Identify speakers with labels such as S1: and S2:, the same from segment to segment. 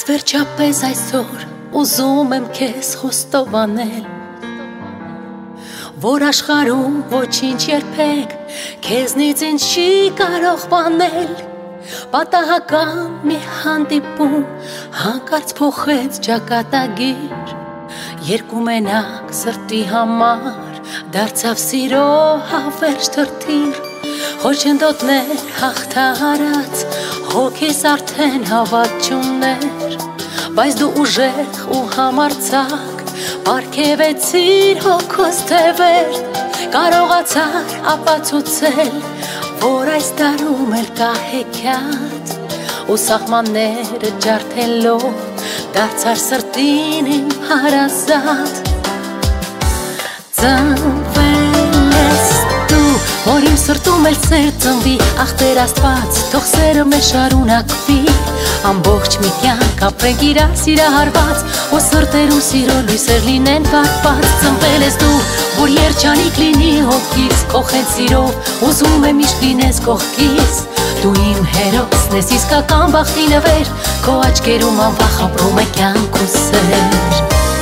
S1: Վերջապես այսօր ուզում եմ քեզ խոստովանել, որ աշխարհում ոչինչ երբեք քեզնից ինձ չի կարող բանել։ Պատահական մի հանդիպում հանկարծ փոխեց ճակատագիր, երկու մենակ սրտի համար դարձավ սիրո հավերժ թրթիր։ Խոչընդոտներ հաղթահարած հոգիս արդեն հավատ չուներ, բայց դու ուժեղ ու համարձակ պարգևեցիր հոգուս թևեր, կարողացար ապացուցել, որ այս տարում էլ կա հեքիաթ, ու սահմանները ջարդելով դարձար սրտին իմ հարազատ։ Ծնվել ես դու, որ իմ սրտում էլ սեր ծնվի, ախտեր Աստված, թող սերը մեզ շարունակվի, ամբողջ մի կյանք ապրենք իրար սիրահարված, ու սրտերում սիրո լույսեր լինեն վառված։ Ծնվել ես դու, որ երջանիկ լինի հոգիս, քո խենթ սիրով ուզում եմ միշտ լինես կողքիս, դու իմ հերոսն ես իսկական բախտի նվեր, քո աչքերում անվախ ապրում է կյանք ու սեր։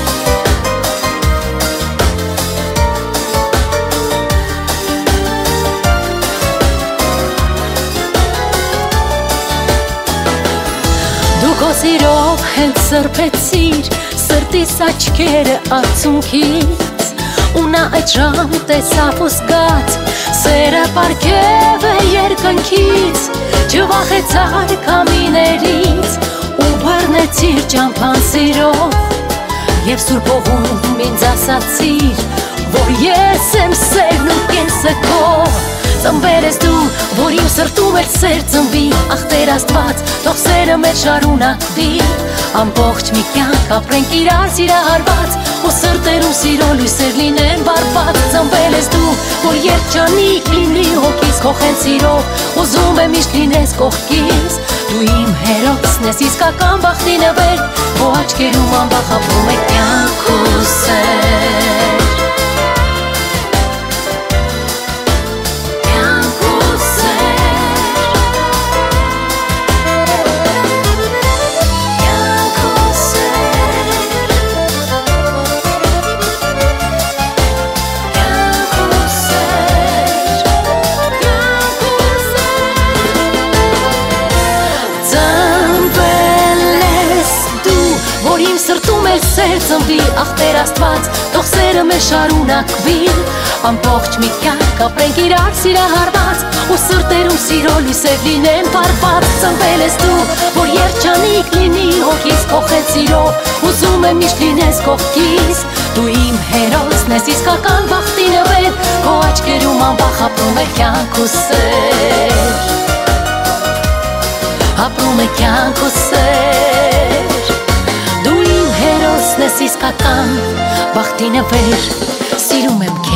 S1: Քո սիրով հենց սրբեցիր սրտիս աչքերը արցունքից, ու նա այդ ժամ տեսավ ու զգաց սերը պարգև է երկնքից, չվախեցար քամիներից ու բռնեցիր ճամփան սիրով, և սուրբ հողում ինձ ասացիր, որ ես եմ սերն ու կեսը քո։ Ծնվել ես դու, որ իմ սրտում էլ սեր ծնվի, ախտեր Աստված, թող սերը մեզ շարունակվի, ամբողջ մի կյանք ապրենք իրար սիրահարված, ու սրտերում սիրո լույսեր լինեն վառված։ Ծնվել ես դու, որ երջանիկ լինի հոգիս, քո խենթ սիրով ուզում եմ միշտ լինես կողքիս, դու իմ հերոսն ես իսկական բախտի նվեր, քո աչքերում անվախ ապրում է կյանք ու սեր։ Սրտում էլ սեր ծնվի, ախտեր Աստված, թող սերը մեզ շարունակվի, ամբողջ մի կյանք ապրենք իրար սիրահարված, ու սրտերում սիրո լույսեր լինեն վառված։ Ծնվել ես դու, որ երջանիկ լինի հոգիս, քո խենթ սիրով ուզում եմ միշտ լինես կողքիս, դու իմ հերոսն ես իսկական բախտի նվեր, քո աչքերում անվախ ապրում է կյանք ու սեր, ապրում է կյանք ու սեր, դու իմ հերոսն ես իսկական բախտի նվեր, սիրում եմ քեզ։